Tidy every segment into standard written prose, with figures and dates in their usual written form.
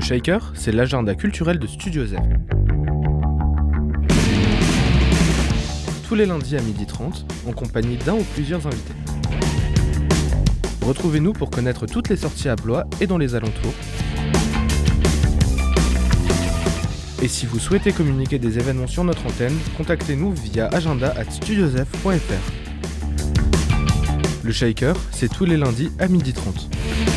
Shaker, c'est l'agenda culturel de Studio Z. Tous les lundis à 12h30, en compagnie d'un ou plusieurs invités. Retrouvez-nous pour connaître toutes les sorties à Blois et dans les alentours. Et si vous souhaitez communiquer des événements sur notre antenne, contactez-nous via agenda@studiosf.fr. Le Shaker, c'est tous les lundis à 12h30.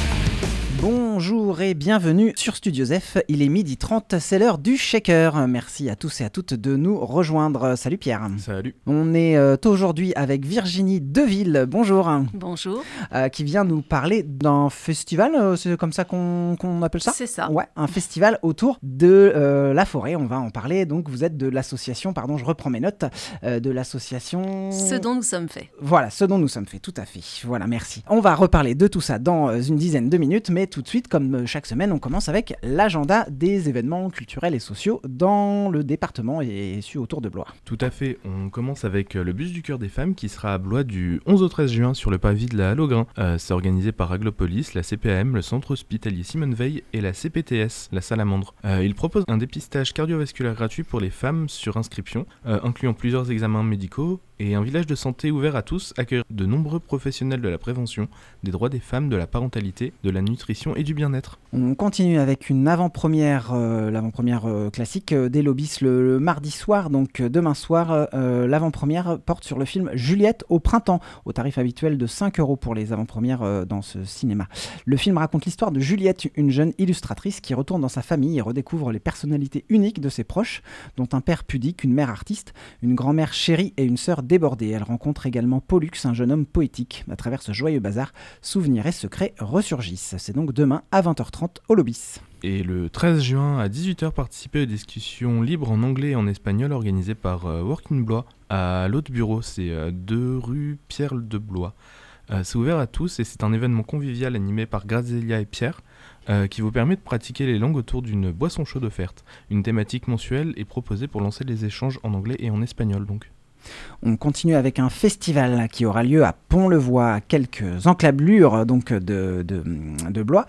Bonjour et bienvenue sur Studio F, il est 12h30, c'est l'heure du Shaker. Merci à tous et à toutes de nous rejoindre. Salut Pierre. Salut. On est aujourd'hui avec Virginie Deville, bonjour. Bonjour. Qui vient nous parler d'un festival, c'est comme ça qu'on appelle ça ? C'est ça. Ouais, un festival autour de la forêt, on va en parler. Donc vous êtes de l'association, je reprends mes notes, de l'association... Ce dont nous sommes faits. Voilà, ce dont nous sommes faits, tout à fait. Voilà, merci. On va reparler de tout ça dans une dizaine de minutes, mais tout de suite, comme chaque semaine, on commence avec l'agenda des événements culturels et sociaux dans le département et autour de Blois. Tout à fait, on commence avec le bus du cœur des femmes qui sera à Blois du 11 au 13 juin sur le parvis de la Halle aux Grains. C'est organisé par Aglopolis, la CPAM, le centre hospitalier Simone Veil et la CPTS, la Salamandre. Il propose un dépistage cardiovasculaire gratuit pour les femmes sur inscription, incluant plusieurs examens médicaux, et un village de santé ouvert à tous accueille de nombreux professionnels de la prévention, des droits des femmes, de la parentalité, de la nutrition et du bien-être. On continue avec une avant-première, classique des Lobbies le mardi soir, donc demain soir. L'avant-première porte sur le film Juliette au printemps, au tarif habituel de 5 € pour les avant-premières dans ce cinéma. Le film raconte l'histoire de Juliette, une jeune illustratrice qui retourne dans sa famille et redécouvre les personnalités uniques de ses proches, dont un père pudique, une mère artiste, une grand-mère chérie et une sœur débordée. Elle rencontre également Pollux, un jeune homme poétique. À travers ce joyeux bazar, souvenirs et secrets ressurgissent. C'est donc demain à 20h30 au Lobbies. Et le 13 juin à 18h, participez aux discussions libres en anglais et en espagnol organisées par Working Blois à l'autre bureau, c'est 2 rue Pierre de Blois. C'est ouvert à tous et c'est un événement convivial animé par Grazélia et Pierre qui vous permet de pratiquer les langues autour d'une boisson chaude offerte. Une thématique mensuelle est proposée pour lancer les échanges en anglais et en espagnol donc. On continue avec un festival qui aura lieu à Pont-le-Voix, à quelques encablures donc de Blois.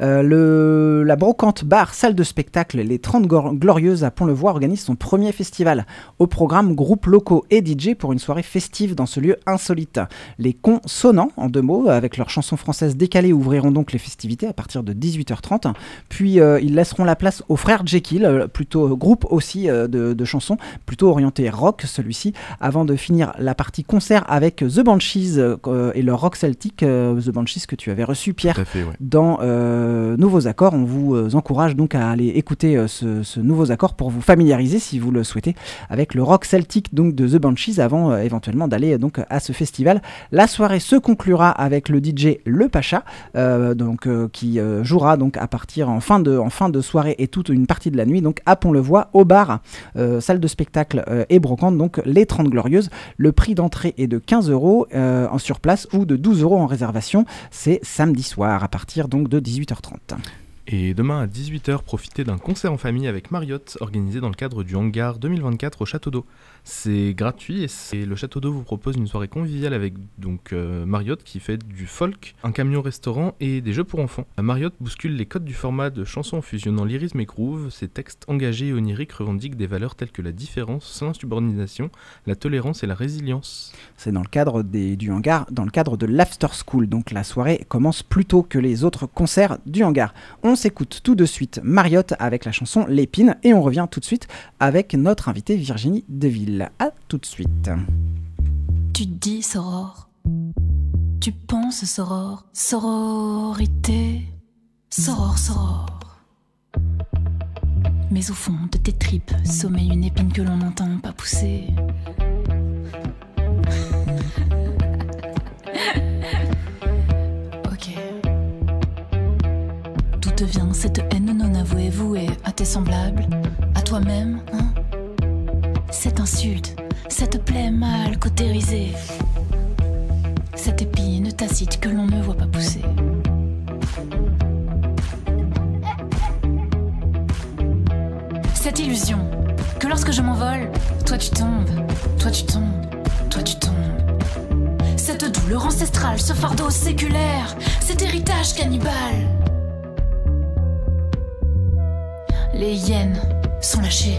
La Brocante Bar, salle de spectacle, les 30 Glorieuses à Pont-le-Voix organise son premier festival. Au programme, groupes locaux et DJ pour une soirée festive dans ce lieu insolite. Les Consonnants, en 2 mots, avec leurs chansons françaises décalées, ouvriront donc les festivités à partir de 18h30. Puis ils laisseront la place aux Frères Jekyll, plutôt groupe aussi de chansons, plutôt orienté rock celui-ci, avant de finir la partie concert avec The Banshees et leur rock celtique, The Banshees que tu avais reçu Pierre. Tout à fait, ouais. Dans Nouveaux Accords. On vous encourage donc à aller écouter ce Nouveaux Accords pour vous familiariser si vous le souhaitez avec le rock celtique donc de The Banshees avant éventuellement d'aller donc à ce festival. La soirée se conclura avec le DJ Le Pacha qui jouera donc à partir en fin de soirée et toute une partie de la nuit donc à Pont-le-Voix au bar, salle de spectacle et brocante donc les 30 Glorieuses. Le prix d'entrée est de 15 € en surplace ou de 12 € en réservation. C'est samedi soir à partir donc de 18h30. Et demain à 18h, profitez d'un concert en famille avec Marriott, organisé dans le cadre du Hangar 2024 au Château d'Eau. C'est gratuit et le Château d'Eau vous propose une soirée conviviale avec Marriott qui fait du folk, un camion-restaurant et des jeux pour enfants. Marriott bouscule les codes du format de chansons en fusionnant lyrisme et groove. Ses textes engagés et oniriques revendiquent des valeurs telles que la différence, l'insubordination, la tolérance et la résilience. C'est dans le cadre du Hangar, dans le cadre de l'After School. Donc la soirée commence plus tôt que les autres concerts du Hangar. On s'écoute tout de suite Marriott avec la chanson L'Épine et on revient tout de suite avec notre invitée Virginie Deville. À tout de suite. Tu dis soror, tu penses soror, sororité, soror. Mais au fond de tes tripes sommeille une épine que l'on n'entend pas pousser. D'où te vient cette haine non avouée, vouée à tes semblables, à toi-même, hein? Cette insulte, cette plaie mal cautérisée, cette épine tacite que l'on ne voit pas pousser. Cette illusion que lorsque je m'envole, toi tu tombes, toi tu tombes, toi tu tombes. Cette douleur ancestrale, ce fardeau séculaire, cet héritage cannibale. Les hyènes sont lâchées.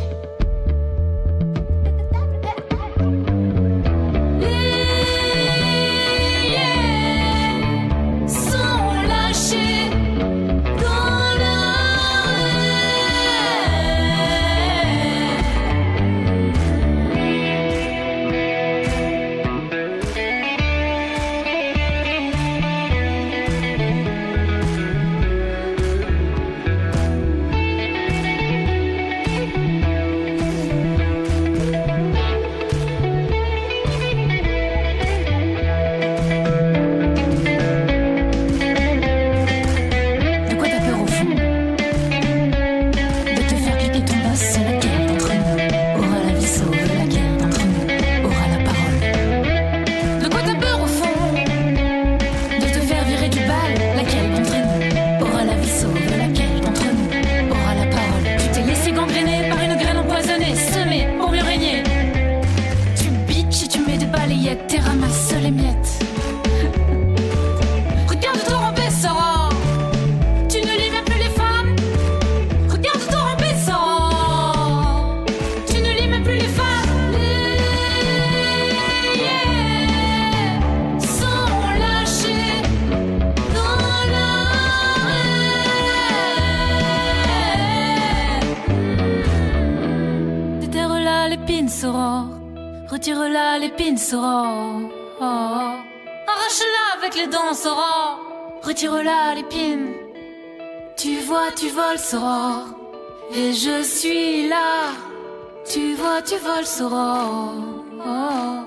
Retire-la l'épine, Sora. Oh. Arrache-la avec les dents, Sora. Retire-la l'épine. Tu vois, tu voles, Sora. Et je suis là. Tu vois, tu voles, Sora. Oh.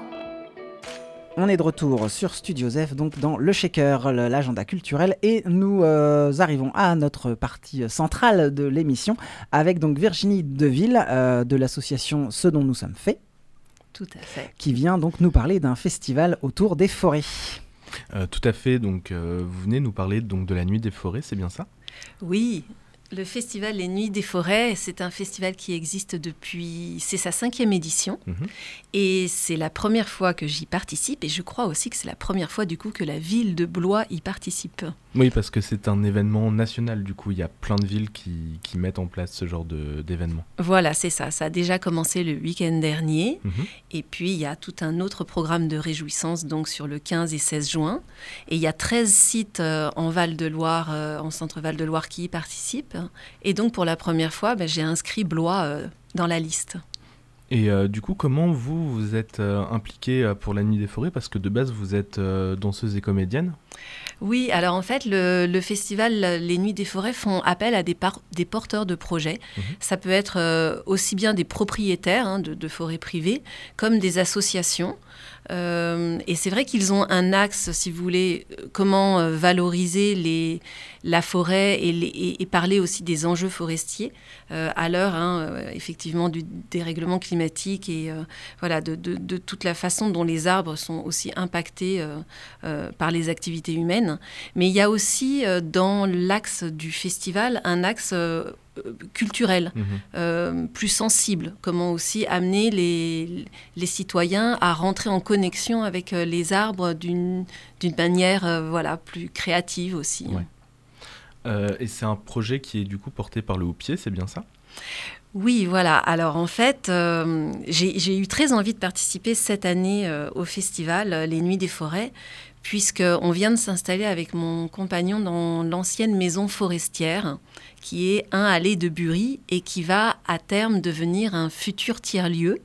On est de retour sur Studio Zef, donc dans le Shaker, l'agenda culturel, et nous arrivons à notre partie centrale de l'émission avec donc Virginie Deville de l'association Ce dont nous sommes faits. Tout à fait. Qui vient donc nous parler d'un festival autour des forêts. Tout à fait, donc vous venez nous parler donc de la Nuit des forêts, c'est bien ça ? Oui, le festival Les Nuits des forêts, c'est un festival qui existe c'est sa 5e édition, et c'est la première fois que j'y participe, et je crois aussi que c'est la première fois du coup que la ville de Blois y participe. Oui, parce que c'est un événement national, du coup, il y a plein de villes qui mettent en place ce genre d'événement. Voilà, c'est ça. Ça a déjà commencé le week-end dernier. Et puis, il y a tout un autre programme de réjouissance, donc sur le 15 et 16 juin. Et il y a 13 sites en Val-de-Loire, en centre Val-de-Loire, qui y participent. Et donc, pour la première fois, j'ai inscrit Blois dans la liste. Et du coup, comment vous êtes impliquée pour la Nuit des forêts ? Parce que de base, vous êtes danseuse et comédienne. Oui, alors en fait, le festival Les Nuits des forêts font appel à des porteurs de projets. Ça peut être aussi bien des propriétaires de forêts privées, comme des associations. Et c'est vrai qu'ils ont un axe, si vous voulez, comment valoriser la forêt et parler aussi des enjeux forestiers à l'heure, effectivement, du dérèglement climatique et voilà, de toute la façon dont les arbres sont aussi impactés par les activités humaines. Mais il y a aussi dans l'axe du festival un axe culturel, plus sensible. Comment aussi amener les citoyens à rentrer en connexion avec les arbres d'une manière plus créative aussi. Ouais. Et c'est un projet qui est du coup porté par le Houppier, c'est bien ça ? Oui, voilà. Alors en fait, j'ai eu très envie de participer cette année au festival Les Nuits des forêts, puisqu'on vient de s'installer avec mon compagnon dans l'ancienne maison forestière, qui est un allée de Bury et qui va à terme devenir un futur tiers-lieu,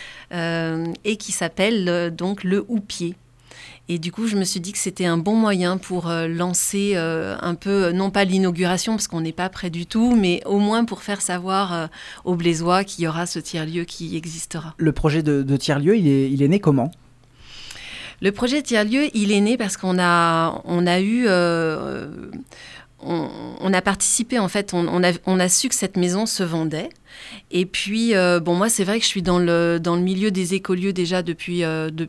et qui s'appelle donc le Houppier. Et du coup, je me suis dit que c'était un bon moyen pour lancer un peu, non pas l'inauguration, parce qu'on n'est pas près du tout, mais au moins pour faire savoir aux Blésois qu'il y aura ce tiers-lieu qui existera. Le projet de tiers-lieu, il est né comment ? Le projet tiers-lieu, il est né parce qu'on a participé, en fait, on a su que cette maison se vendait. Et puis, moi, c'est vrai que je suis dans le milieu des écolieux déjà depuis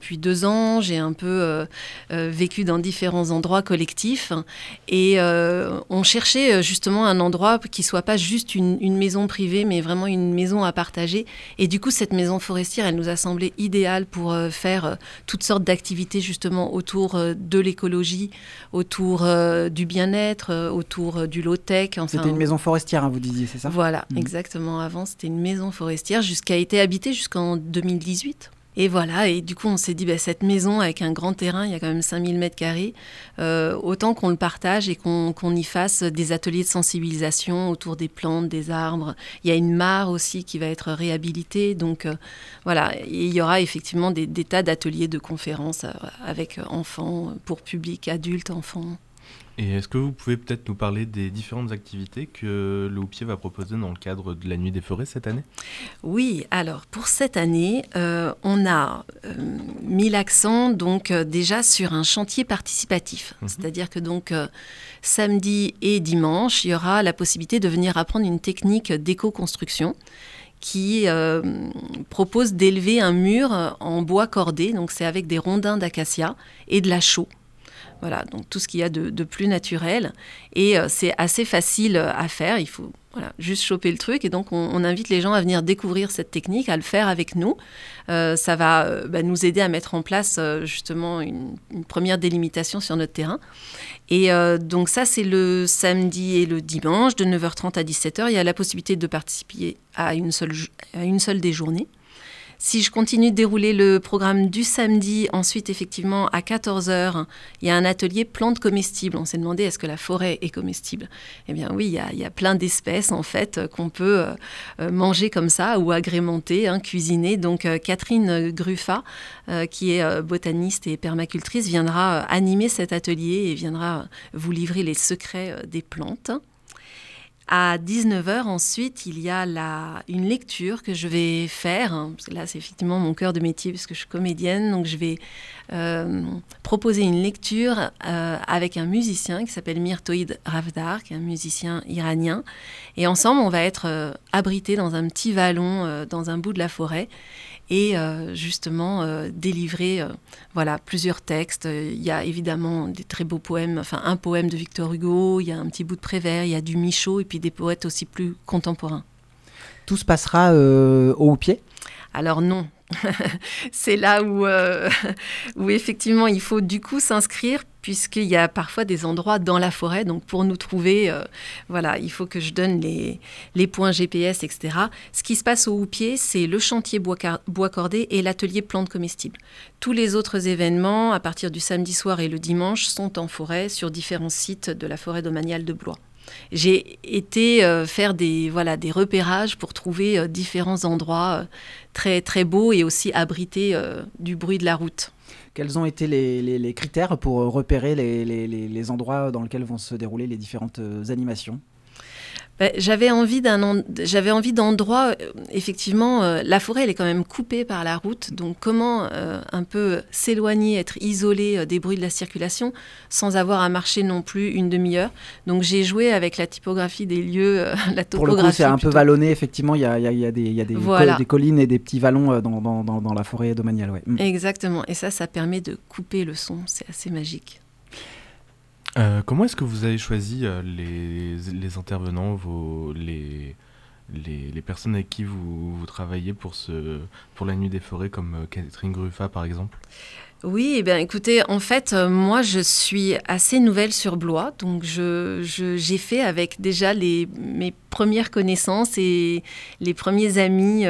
2 ans. J'ai un peu vécu dans différents endroits collectifs. Et on cherchait justement un endroit qui soit pas juste une maison privée, mais vraiment une maison à partager. Et du coup, cette maison forestière, elle nous a semblé idéale pour faire toutes sortes d'activités justement autour de l'écologie, autour du bien-être, autour du low-tech. Enfin, C'était une maison forestière, hein, vous disiez, c'est ça ? Voilà, exactement. Avant, c'était une maison forestière qui a été habitée jusqu'en 2018. Et voilà, et du coup, on s'est dit, cette maison avec un grand terrain, il y a quand même 5000 mètres carrés, autant qu'on le partage et qu'on y fasse des ateliers de sensibilisation autour des plantes, des arbres. Il y a une mare aussi qui va être réhabilitée. Donc voilà, et il y aura effectivement des tas d'ateliers, de conférences avec enfants, pour public, adultes, enfants. Et est-ce que vous pouvez peut-être nous parler des différentes activités que le Houppier va proposer dans le cadre de la Nuit des Forêts cette année ? Oui, alors pour cette année, on a mis l'accent donc déjà sur un chantier participatif. C'est-à-dire que donc samedi et dimanche, il y aura la possibilité de venir apprendre une technique d'éco-construction qui propose d'élever un mur en bois cordé. Donc c'est avec des rondins d'acacia et de la chaux. Voilà, donc tout ce qu'il y a de plus naturel. Et c'est assez facile à faire. Il faut juste choper le truc. Et donc, on invite les gens à venir découvrir cette technique, à le faire avec nous. Ça va nous aider à mettre en place justement une première délimitation sur notre terrain. Et donc ça, c'est le samedi et le dimanche, de 9h30 à 17h. Il y a la possibilité de participer à une seule des journées. Si je continue de dérouler le programme du samedi, ensuite, effectivement, à 14h, il y a un atelier plantes comestibles. On s'est demandé, est-ce que la forêt est comestible ? Eh bien oui, il y a plein d'espèces, en fait, qu'on peut manger comme ça ou agrémenter, cuisiner. Donc, Catherine Gruffat, qui est botaniste et permacultrice, viendra animer cet atelier et viendra vous livrer les secrets des plantes. À 19h, ensuite, il y a une lecture que je vais faire. Parce que là, c'est effectivement mon cœur de métier puisque je suis comédienne. Donc, je vais proposer une lecture avec un musicien qui s'appelle Mirtoïd Ravdar, qui est un musicien iranien. Et ensemble, on va être abrités dans un petit vallon, dans un bout de la forêt. Et justement délivrer plusieurs textes. Il y a évidemment des très beaux poèmes, enfin un poème de Victor Hugo, il y a un petit bout de Prévert, il y a du Michaud et puis des poètes aussi plus contemporains. Tout se passera au Houppier ? Alors non. C'est là où effectivement il faut du coup s'inscrire puisqu'il y a parfois des endroits dans la forêt. Donc pour nous trouver, il faut que je donne les points GPS, etc. Ce qui se passe au Houppier, c'est le chantier bois cordé et l'atelier plantes comestibles. Tous les autres événements, à partir du samedi soir et le dimanche, sont en forêt sur différents sites de la forêt domaniale de Blois. J'ai été faire des repérages pour trouver différents endroits très, très beaux et aussi abrités du bruit de la route. Quels ont été les critères pour repérer les endroits dans lesquels vont se dérouler les différentes animations ? J'avais envie d'endroits, effectivement, la forêt elle est quand même coupée par la route, donc comment un peu s'éloigner, être isolé des bruits de la circulation sans avoir à marcher non plus une demi-heure. Donc j'ai joué avec la typographie des lieux, la topographie. Pour le coup c'est un peu vallonné, effectivement, il y a des collines et des petits vallons dans la forêt domaniale. Ouais. Exactement, et ça permet de couper le son, c'est assez magique. Comment est-ce que vous avez choisi les intervenants, les personnes avec qui vous travaillez pour la Nuit des Forêts, comme Catherine Gruffat par exemple ? Oui, écoutez, en fait, moi je suis assez nouvelle sur Blois, donc j'ai fait avec déjà mes premières connaissances et les premiers amis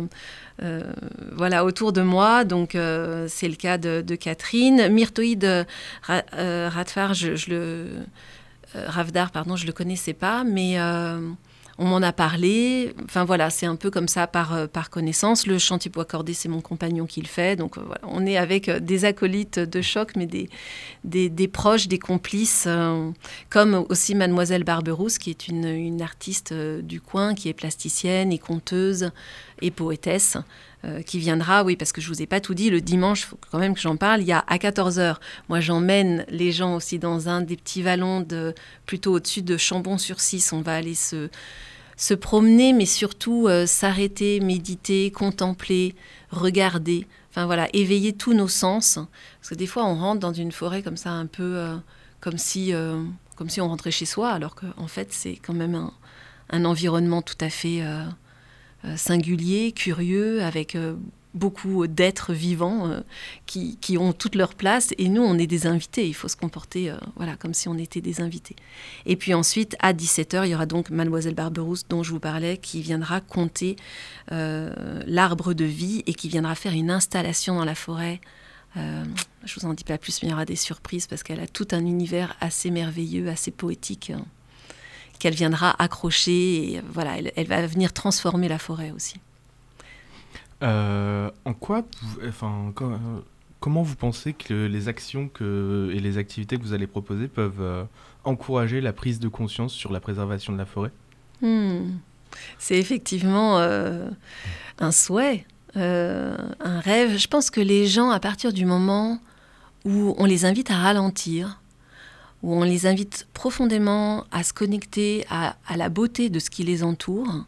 autour de moi. Donc c'est le cas de Catherine. Mirtoïd Ravdar, je le connaissais pas, mais on m'en a parlé. Enfin voilà, c'est un peu comme ça par connaissance. Le chantier bois cordé, c'est mon compagnon qui le fait. Donc on est avec des acolytes de choc, mais des proches, des complices, comme aussi Mademoiselle Barberousse, qui est une artiste du coin, qui est plasticienne et conteuse et poétesse, qui viendra, oui, parce que je ne vous ai pas tout dit, le dimanche, il faut quand même que j'en parle, il y a à 14h, moi j'emmène les gens aussi dans un des petits vallons plutôt au-dessus de Chambon-sur-Cisse, on va aller se promener, mais surtout s'arrêter, méditer, contempler, regarder. Enfin voilà, éveiller tous nos sens. Parce que des fois, on rentre dans une forêt comme ça, un peu comme si on rentrait chez soi, alors qu'en fait, c'est quand même un environnement tout à fait singulier, curieux, avec beaucoup d'êtres vivants qui ont toute leur place. Et nous, on est des invités. Il faut se comporter comme si on était des invités. Et puis ensuite, à 17h, il y aura donc Mademoiselle Barberousse, dont je vous parlais, qui viendra conter l'arbre de vie et qui viendra faire une installation dans la forêt. Je vous en dis pas plus, mais il y aura des surprises parce qu'elle a tout un univers assez merveilleux, assez poétique, qu'elle viendra accrocher. Et voilà, elle va venir transformer la forêt aussi. Comment vous pensez que les actions et les activités que vous allez proposer peuvent encourager la prise de conscience sur la préservation de la forêt ? C'est effectivement un souhait, un rêve. Je pense que les gens, à partir du moment où on les invite à ralentir, où on les invite profondément à se connecter à la beauté de ce qui les entoure,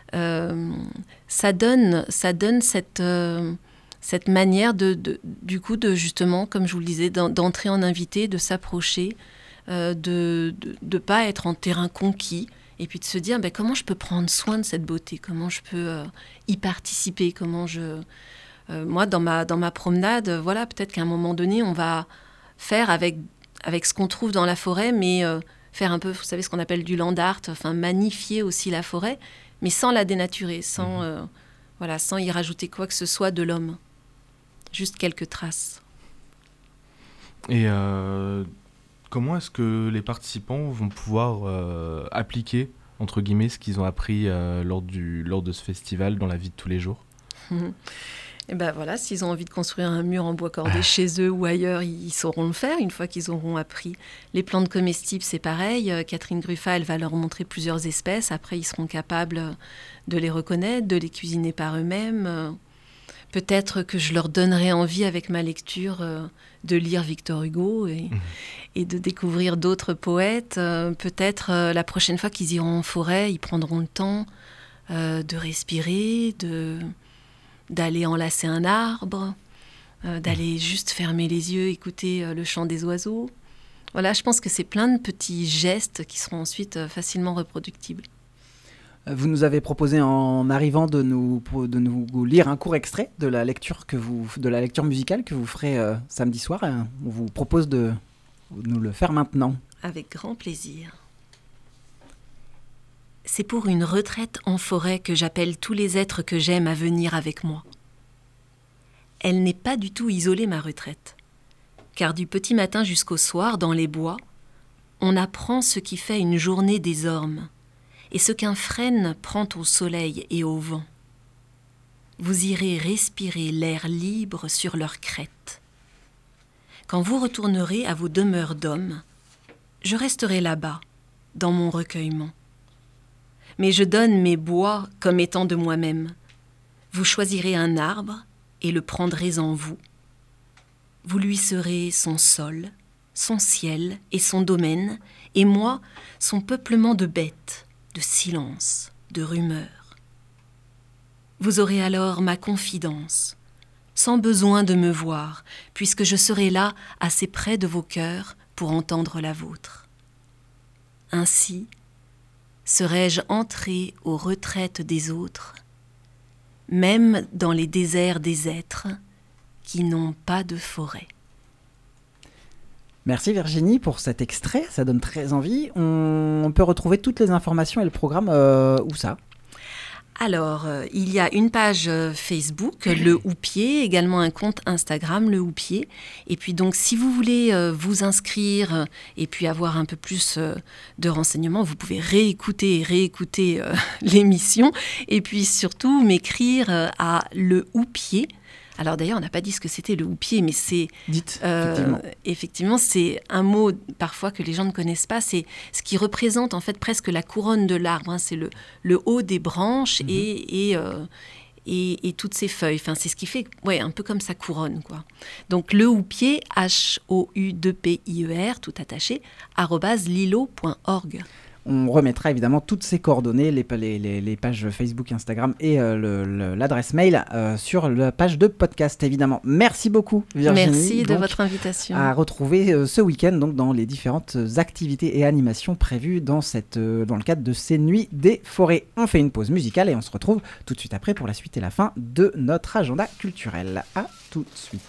ça donne cette manière du coup de justement, comme je vous le disais, d'entrer en invité, de s'approcher, de pas être en terrain conquis, et puis de se dire comment je peux prendre soin de cette beauté, comment je peux y participer, moi dans ma promenade, voilà, peut-être qu'à un moment donné on va faire avec ce qu'on trouve dans la forêt, mais faire un peu, vous savez, ce qu'on appelle du land art, enfin magnifier aussi la forêt, mais sans la dénaturer, sans y rajouter quoi que ce soit de l'homme. Juste quelques traces. Et comment est-ce que les participants vont pouvoir appliquer, entre guillemets, ce qu'ils ont appris lors de ce festival dans la vie de tous les jours ? Et voilà, s'ils ont envie de construire un mur en bois cordé chez eux ou ailleurs, ils sauront le faire une fois qu'ils auront appris. Les plantes comestibles, c'est pareil. Catherine Gruffat, elle va leur montrer plusieurs espèces. Après, ils seront capables de les reconnaître, de les cuisiner par eux-mêmes. Peut-être que je leur donnerai envie, avec ma lecture, de lire Victor Hugo et de découvrir d'autres poètes. Peut-être la prochaine fois qu'ils iront en forêt, ils prendront le temps de respirer, d'aller enlacer un arbre, d'aller juste fermer les yeux, écouter le chant des oiseaux. Voilà, je pense que c'est plein de petits gestes qui seront ensuite facilement reproductibles. Vous nous avez proposé en arrivant de nous lire un court extrait de la lecture musicale que vous ferez samedi soir. On vous propose de nous le faire maintenant. Avec grand plaisir. C'est pour une retraite en forêt que j'appelle tous les êtres que j'aime à venir avec moi. Elle n'est pas du tout isolée, ma retraite, car du petit matin jusqu'au soir, dans les bois, on apprend ce qui fait une journée des ormes et ce qu'un frêne prend au soleil et au vent. Vous irez respirer l'air libre sur leurs crêtes. Quand vous retournerez à vos demeures d'hommes, je resterai là-bas, dans mon recueillement. Mais je donne mes bois comme étant de moi-même. Vous choisirez un arbre et le prendrez en vous. Vous lui serez son sol, son ciel et son domaine, et moi, son peuplement de bêtes, de silence, de rumeurs. Vous aurez alors ma confidence, sans besoin de me voir, puisque je serai là, assez près de vos cœurs, pour entendre la vôtre. Ainsi, serais-je entré aux retraites des autres, même dans les déserts des êtres qui n'ont pas de forêt. Merci Virginie pour cet extrait, ça donne très envie. On peut retrouver toutes les informations et le programme où ça ? Alors, il y a une page Facebook, Le Houppier, également un compte Instagram, Le Houppier. Et puis donc, si vous voulez vous inscrire et puis avoir un peu plus de renseignements, vous pouvez réécouter l'émission. Et puis surtout, m'écrire à Le Houppier. Alors d'ailleurs, on n'a pas dit ce que c'était le houppier, mais c'est... Dites, effectivement, c'est un mot parfois que les gens ne connaissent pas. C'est ce qui représente en fait presque la couronne de l'arbre. Hein. C'est le haut des branches et toutes ses feuilles. Enfin, c'est ce qui fait un peu comme sa couronne, quoi. Donc le houppier, HOU2PIER, tout attaché, @lilo.org. On remettra évidemment toutes ces coordonnées, les pages Facebook, Instagram et l'adresse mail sur la page de podcast évidemment. Merci beaucoup Virginie. Merci de votre invitation. À retrouver ce week-end donc, dans les différentes activités et animations prévues dans le cadre de ces Nuits des Forêts. On fait une pause musicale et on se retrouve tout de suite après pour la suite et la fin de notre agenda culturel. À tout de suite.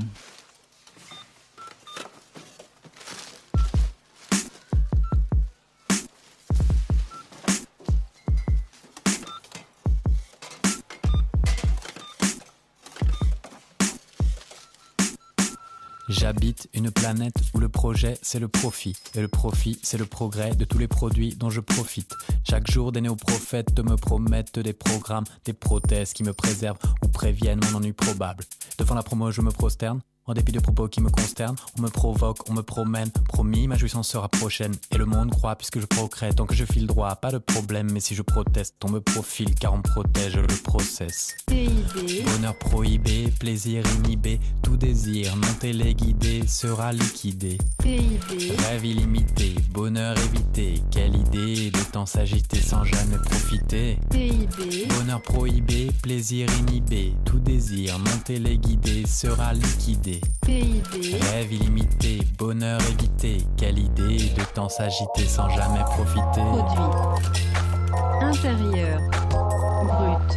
J'habite une planète où le projet c'est le profit et le profit c'est le progrès de tous les produits dont je profite. Chaque jour des néoprophètes me promettent des programmes, des prothèses qui me préservent ou préviennent mon ennui probable. Devant la promo je me prosterne, en dépit de propos qui me consternent. On me provoque, on me promène, promis ma jouissance sera prochaine. Et le monde croit puisque je procrète, tant que je file droit, pas de problème. Mais si je proteste, on me profile car on protège le process. PIB. Bonheur prohibé, plaisir inhibé, tout désir non téléguidé sera liquidé. PIB. Rêve illimité, bonheur évité, quelle idée de temps s'agiter sans jamais profiter. PIB. Bonheur prohibé, plaisir inhibé, tout désir non téléguidé sera liquidé. PIB. Rêve illimité, bonheur évité, quelle idée de temps s'agiter sans jamais profiter. Produit. Intérieur. Brut.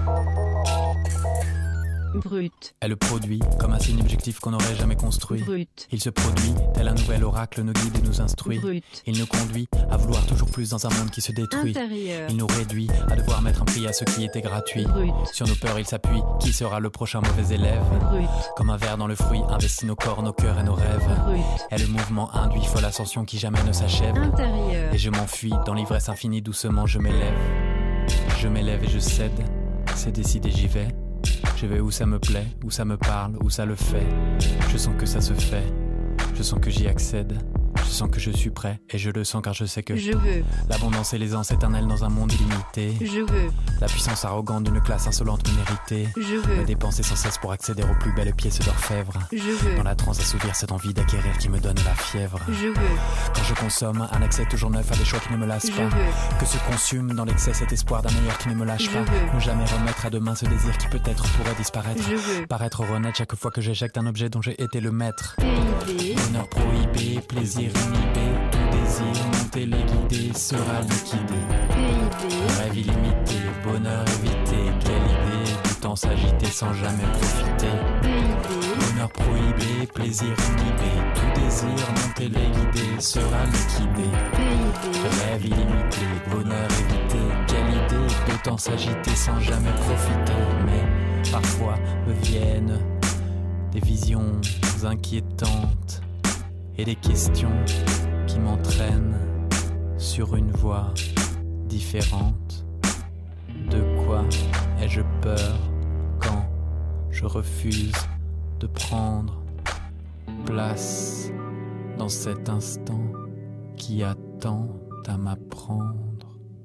Brut. Elle le produit comme un signe objectif qu'on n'aurait jamais construit. Brut. Il se produit, tel un nouvel oracle nous guide et nous instruit. Brut. Il nous conduit à vouloir toujours plus dans un monde qui se détruit. Intérieur. Il nous réduit à devoir mettre un prix à ce qui était gratuit. Brut. Sur nos peurs il s'appuie, qui sera le prochain mauvais élève? Brut. Comme un ver dans le fruit, investit nos corps, nos cœurs et nos rêves. Brut. Et le mouvement induit folle ascension qui jamais ne s'achève. Intérieur. Et je m'enfuis dans l'ivresse infinie, doucement je m'élève. Je m'élève et je cède, c'est décidé j'y vais. Je vais où ça me plaît, où ça me parle, où ça le fait. Je sens que ça se fait, je sens que j'y accède. Je sens que je suis prêt et je le sens car je sais que Je veux. l'abondance et l'aisance éternelle dans un monde illimité. Je veux. La puissance arrogante d'une classe insolente mais méritée. Je Me veux. dépenser sans cesse pour accéder aux plus belles pièces d'orfèvre. Je veux. Dans la transe assouvir cette envie d'acquérir qui me donne la fièvre. Je veux. Quand je consomme un accès toujours neuf à des choix qui ne me lassent Je pas. veux. Que se consume dans l'excès cet espoir d'un meilleur qui ne me lâche Je pas. veux. Ne jamais remettre à demain ce désir qui peut-être pourrait disparaître. Je veux. Paraître renaître chaque fois que j'éjecte un objet dont j'ai été le maître. PIB. Bonheur prohibé, plaisir inhibé, tout désir non téléguidé sera liquidé. PIB. Rêve illimité, bonheur évité, quelle idée du temps s'agiter sans jamais profiter. PIB. Bonheur prohibé, plaisir inhibé, tout désir non téléguidé sera liquidé. PIB. Rêve illimité, bonheur évité, quelle idée de temps s'agiter sans jamais profiter. Mais parfois me viennent des visions inquiétantes et des questions qui m'entraînent sur une voie différente. De quoi ai-je peur quand je refuse de prendre place dans cet instant qui attend à m'apprendre?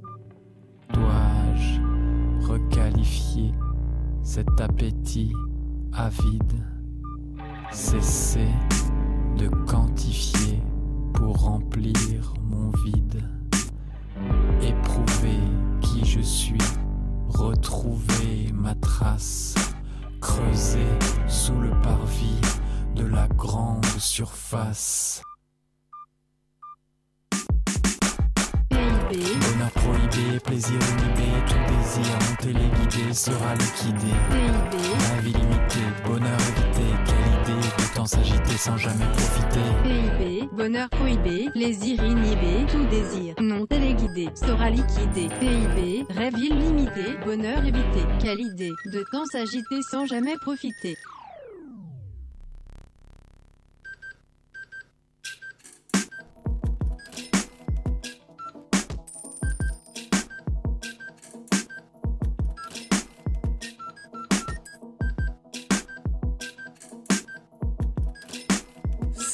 Dois-je requalifier cet appétit avide? Cesser de quantifier pour remplir mon vide? Éprouver qui je suis, retrouver ma trace, creuser sous le parvis de la grande surface. PIB. Bonheur prohibé, plaisir inhibé, tout désir non téléguidé sera liquidé. PIB. Rêve illimité, bonheur évité, quelle idée de temps s'agiter sans jamais profiter. PIB. Bonheur prohibé, plaisir inhibé, tout désir non téléguidé sera liquidé. PIB. Rêve illimité, bonheur évité, quelle idée de temps s'agiter sans jamais profiter.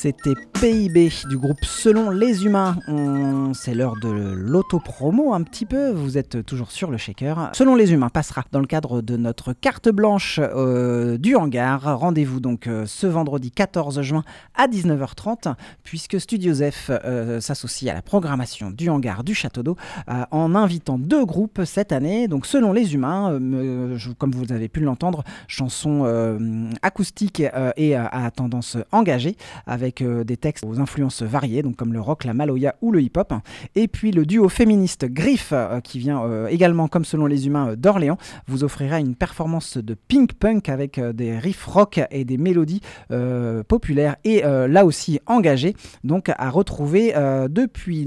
C'était PIB du groupe Selon les Humains. C'est l'heure de l'auto-promo un petit peu. Vous êtes toujours sur le Shaker. Selon les Humains passera dans le cadre de notre carte blanche du hangar. Rendez-vous donc ce vendredi 14 juin à 19h30 puisque Studio Zef s'associe à la programmation du hangar du Château d'Eau en invitant 2 groupes cette année. Donc Selon les Humains, comme vous avez pu l'entendre, chansons acoustiques et à tendance engagée avec des textes aux influences variées, donc comme le rock, la maloya ou le hip-hop. Et puis le duo féministe Griff, qui vient également comme Selon les Humains d'Orléans, vous offrira une performance de pink punk avec des riffs rock et des mélodies populaires et là aussi engagées, donc à retrouver depuis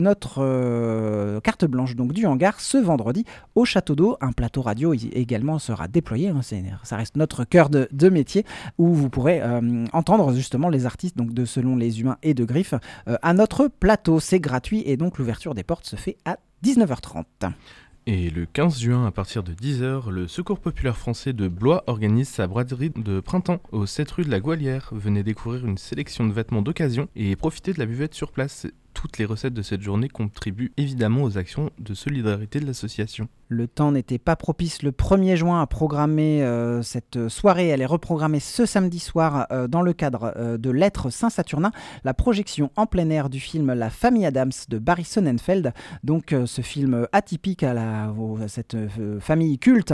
notre carte blanche donc du hangar ce vendredi au Château d'Eau. Un plateau radio également sera déployé, ça reste notre cœur de métier, où vous pourrez entendre justement les artistes donc de Selon les Humains et de Griff à notre plateau. C'est gratuit et donc l'ouverture des portes se fait à 19h30. Et le 15 juin, à partir de 10h, le Secours populaire français de Blois organise sa braderie de printemps au 7 rue de la Goualière. Venez découvrir une sélection de vêtements d'occasion et profiter de la buvette sur place. Toutes les recettes de cette journée contribuent évidemment aux actions de solidarité de l'association. Le temps n'était pas propice le 1er juin à programmer cette soirée. Elle est reprogrammée ce samedi soir dans le cadre de Lettres Saint-Saturnin, la projection en plein air du film La famille Adams de Barry Sonnenfeld. Donc ce film atypique à cette famille culte,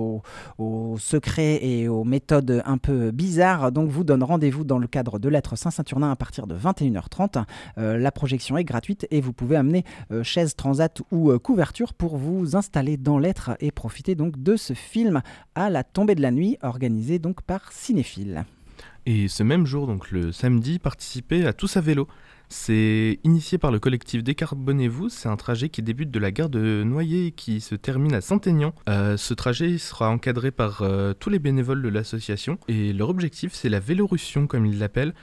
aux secrets et aux méthodes un peu bizarres. Donc vous donne rendez-vous dans le cadre de Lettres Saint-Saturnin à partir de 21h30. La projection est gratuite et vous pouvez amener chaise, transat ou couverture pour vous installer dans l'être et profiter donc de ce film à la tombée de la nuit organisé donc par Cinéphile. Et ce même jour, donc le samedi, participez à Tous à vélo. C'est initié par le collectif Décarbonez-vous. C'est un trajet qui débute de la gare de Noyer et qui se termine à Saint-Aignan. Ce trajet sera encadré par tous les bénévoles de l'association et leur objectif c'est la Vélorussion comme ils l'appellent.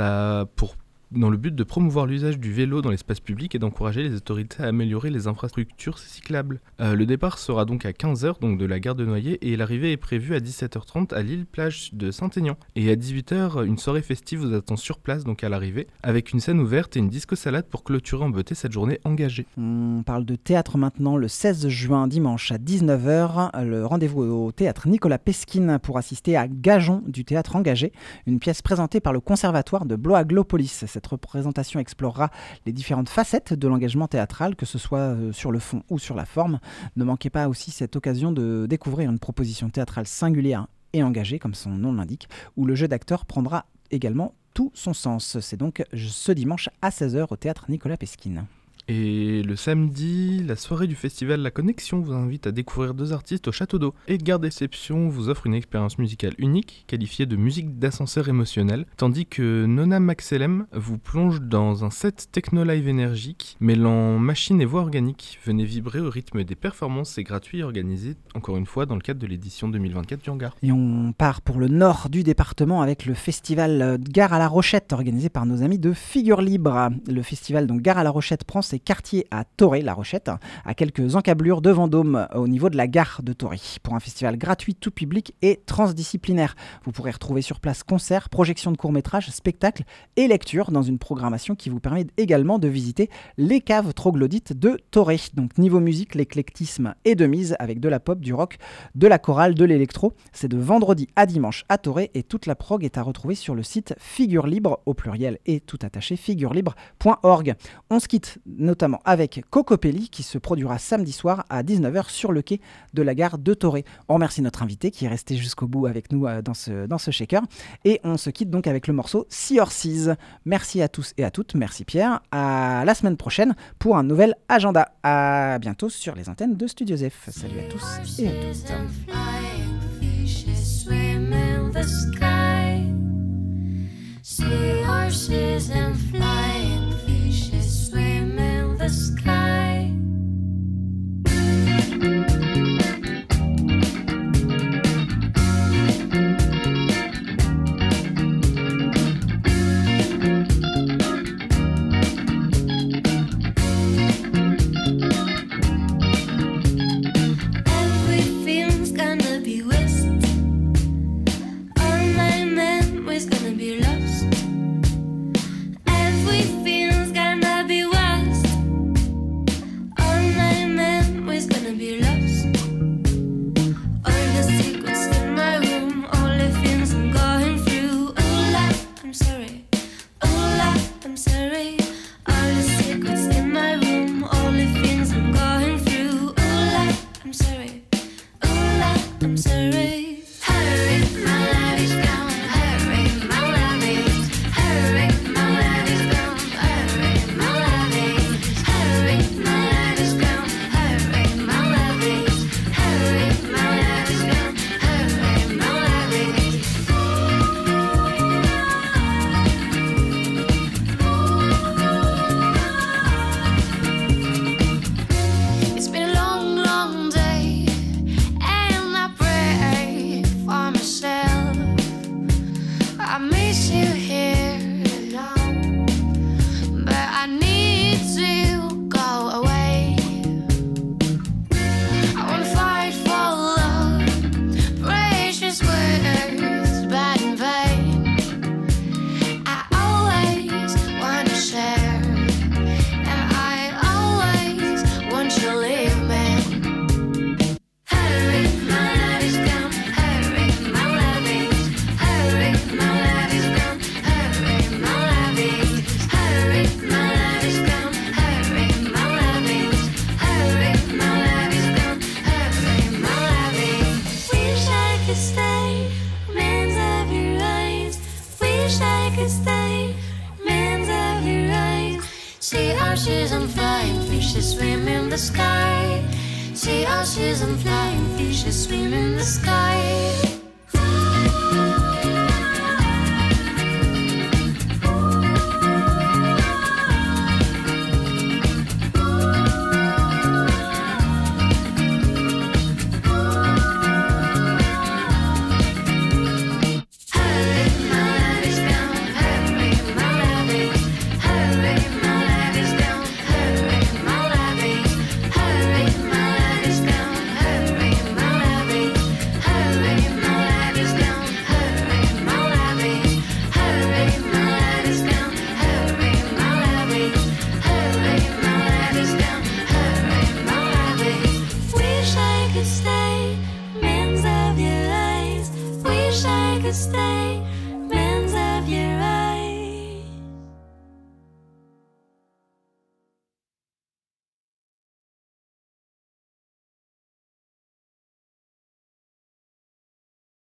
Dans le but de promouvoir l'usage du vélo dans l'espace public et d'encourager les autorités à améliorer les infrastructures cyclables. Le départ sera donc à 15h donc de la gare de Noyer et l'arrivée est prévue à 17h30 à l'île-plage de Saint-Aignan. Et à 18h, une soirée festive vous attend sur place donc à l'arrivée avec une scène ouverte et une disco-salade pour clôturer en beauté cette journée engagée. On parle de théâtre maintenant le 16 juin dimanche à 19h. Le rendez-vous au théâtre Nicolas Pesquine pour assister à Gageon du théâtre engagé, une pièce présentée par le conservatoire de Blois-Aglopolis. Cette représentation explorera les différentes facettes de l'engagement théâtral, que ce soit sur le fond ou sur la forme. Ne manquez pas aussi cette occasion de découvrir une proposition théâtrale singulière et engagée, comme son nom l'indique, où le jeu d'acteur prendra également tout son sens. C'est donc ce dimanche à 16h au théâtre Nicolas Pesquine. Et le samedi, la soirée du festival La Connexion vous invite à découvrir 2 artistes au Château d'Eau. Edgar Déception vous offre une expérience musicale unique, qualifiée de musique d'ascenseur émotionnel, tandis que Nona Maxelem vous plonge dans un set techno-live énergique, mêlant machines et voix organiques. Venez vibrer au rythme des performances, c'est gratuit et organisé, encore une fois, dans le cadre de l'édition 2024 du hangar. Et on part pour le nord du département avec le festival Gare à la Rochette, organisé par nos amis de Figure Libre. Le festival donc Gare à la Rochette prend ses quartiers à Toré, la Rochette, à quelques encablures de Vendôme au niveau de la gare de Toré, pour un festival gratuit, tout public et transdisciplinaire. Vous pourrez retrouver sur place concerts, projections de courts-métrages, spectacles et lectures dans une programmation qui vous permet également de visiter les caves troglodytes de Toré. Donc niveau musique, l'éclectisme est de mise avec de la pop, du rock, de la chorale, de l'électro. C'est de vendredi à dimanche à Toré et toute la prog est à retrouver sur le site Figure Libre au pluriel et tout attaché figurelibre.org. On se quitte notamment avec Cocopelli qui se produira samedi soir à 19h sur le quai de la gare de Toré. On remercie notre invité qui est resté jusqu'au bout avec nous dans ce shaker et on se quitte donc avec le morceau Sea Horses. Merci à tous et à toutes, merci Pierre, à la semaine prochaine pour un nouvel agenda. À bientôt sur les antennes de Studio Zef. Salut à tous et à Every ashes and flying fishes swim in the sky. See ashes and flying fishes swim in the sky.